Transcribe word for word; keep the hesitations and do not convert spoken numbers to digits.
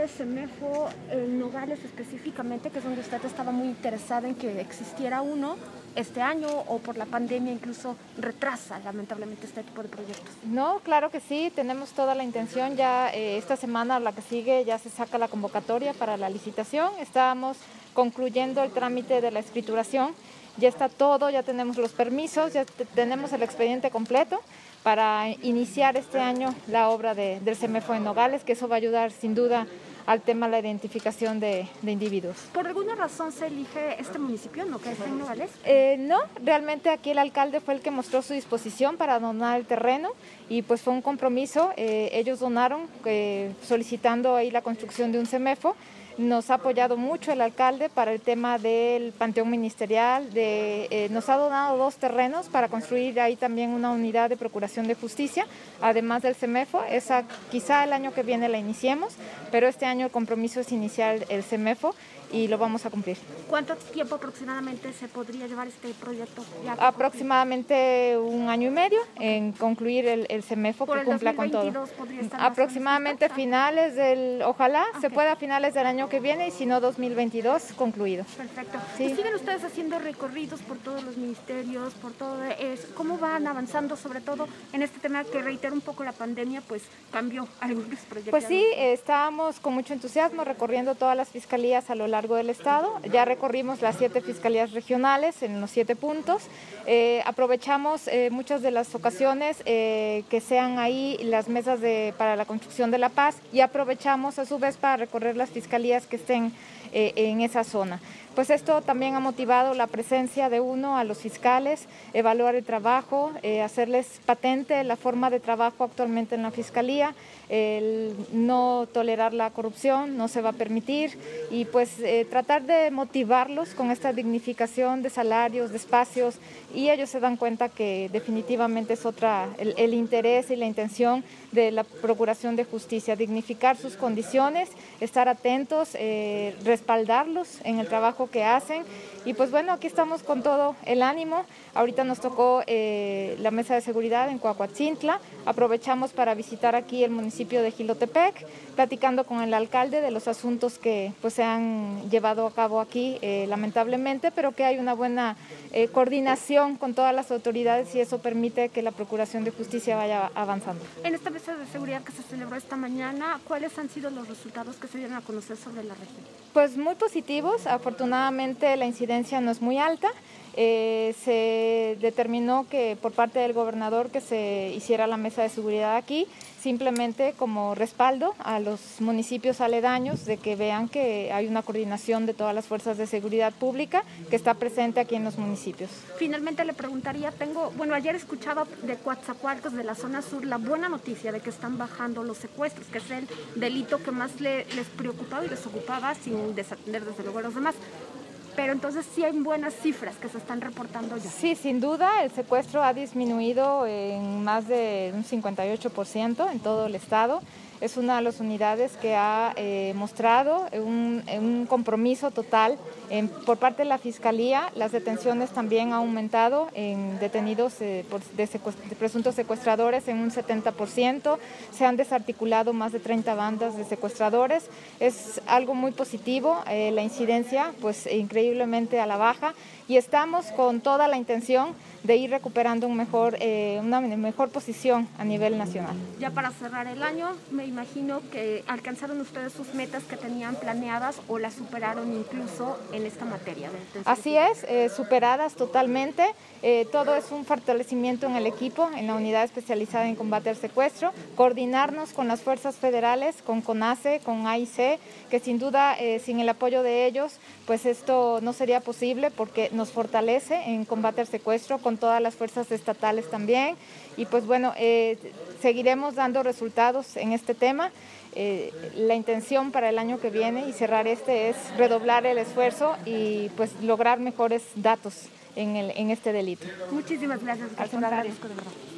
de CEMEFO en Nogales específicamente, que es donde usted estaba muy interesada en que existiera uno, este año o por la pandemia incluso retrasa lamentablemente este tipo de proyectos? No, claro que sí, tenemos toda la intención. Ya eh, esta semana, la que sigue, ya se saca la convocatoria para la licitación. Estamos concluyendo el trámite de la escrituración. Ya está todo, ya tenemos los permisos, ya tenemos el expediente completo para iniciar este año la obra de, del CEMEFO en Nogales, que eso va a ayudar sin duda al tema de la identificación de, de individuos. ¿Por alguna razón se elige este municipio, no que está en Nogales? Eh, no, realmente aquí el alcalde fue el que mostró su disposición para donar el terreno y pues fue un compromiso. Eh, ellos donaron eh, solicitando ahí la construcción de un CEMEFO. Nos ha apoyado mucho el alcalde para el tema del panteón ministerial, de, eh, nos ha donado dos terrenos para construir ahí también una unidad de procuración de justicia, además del CEMEFO. Esa quizá el año que viene la iniciemos, pero este año el compromiso es iniciar el CEMEFO y lo vamos a cumplir. ¿Cuánto tiempo aproximadamente se podría llevar este proyecto? Ya Aproximadamente un año y medio en concluir el, el CEMEFO que cumpla con todo. Aproximadamente finales del, ojalá okay. se pueda a finales del año que viene y si no dos mil veintidós concluido. Perfecto. Sí. ¿Y siguen ustedes haciendo recorridos por todos los ministerios, por todo eso? ¿Cómo van avanzando sobre todo en este tema que reitero un poco la pandemia pues cambió algunos proyectos? Pues sí, estábamos con mucho entusiasmo recorriendo todas las fiscalías a lo largo del estado. Ya recorrimos las siete fiscalías regionales en los siete puntos. Eh, aprovechamos eh, muchas de las ocasiones eh, que sean ahí las mesas de, para la construcción de la paz y aprovechamos a su vez para recorrer las fiscalías que estén eh, en esa zona. Pues esto también ha motivado la presencia de uno a los fiscales, evaluar el trabajo, eh, hacerles patente la forma de trabajo actualmente en la Fiscalía, el no tolerar la corrupción, no se va a permitir y pues eh, tratar de motivarlos con esta dignificación de salarios, de espacios y ellos se dan cuenta que definitivamente es otra, el, el interés y la intención de la Procuración de Justicia, dignificar sus condiciones, estar atentos, eh, respaldarlos en el trabajo que hacen y pues bueno, aquí estamos con todo el ánimo. Ahorita nos tocó eh, la mesa de seguridad en Coahuatzintla, aprovechamos para visitar aquí el municipio de Jilotepec, platicando con el alcalde de los asuntos que pues se han llevado a cabo aquí eh, lamentablemente, pero que hay una buena eh, coordinación con todas las autoridades y eso permite que la Procuración de Justicia vaya avanzando. En esta mesa de seguridad que se celebró esta mañana, ¿cuáles han sido los resultados que se dieron a conocer sobre la región? Pues muy positivos, afortunadamente la incidencia no es muy alta. Eh, se determinó que por parte del gobernador que se hiciera la mesa de seguridad aquí, simplemente como respaldo a los municipios aledaños de que vean que hay una coordinación de todas las fuerzas de seguridad pública que está presente aquí en los municipios. Finalmente le preguntaría, tengo, bueno, ayer escuchaba de Coatzacoalcos, de la zona sur, la buena noticia de que están bajando los secuestros, que es el delito que más le, les preocupaba y les ocupaba sin desatender desde luego a los demás. Pero entonces sí hay buenas cifras que se están reportando ya. Sí, sin duda, el secuestro ha disminuido en más de un cincuenta y ocho por ciento en todo el estado. Es una de las unidades que ha eh, mostrado un, un compromiso total en, por parte de la Fiscalía. Las detenciones también han aumentado en detenidos eh, por, de, de presuntos secuestradores en un setenta por ciento. Se han desarticulado más de treinta bandas de secuestradores. Es algo muy positivo. Eh, la incidencia, pues increíblemente a la baja. Y estamos con toda la intención de ir recuperando un mejor, eh, una mejor posición a nivel nacional. Ya para cerrar el año, me imagino que alcanzaron ustedes sus metas que tenían planeadas o las superaron incluso en esta materia. Así es, eh, superadas totalmente. Eh, todo es un fortalecimiento en el equipo, en la unidad especializada en combate al secuestro, coordinarnos con las fuerzas federales, con CONACE, con A I C, que sin duda, eh, sin el apoyo de ellos, pues esto no sería posible porque nos fortalece en combate al secuestro, con todas las fuerzas estatales también. Y pues bueno, eh, seguiremos dando resultados en este tema. Eh, la intención para el año que viene y cerrar este es redoblar el esfuerzo y pues lograr mejores datos en, el, en este delito. Muchísimas gracias. Al contrario. De verdad.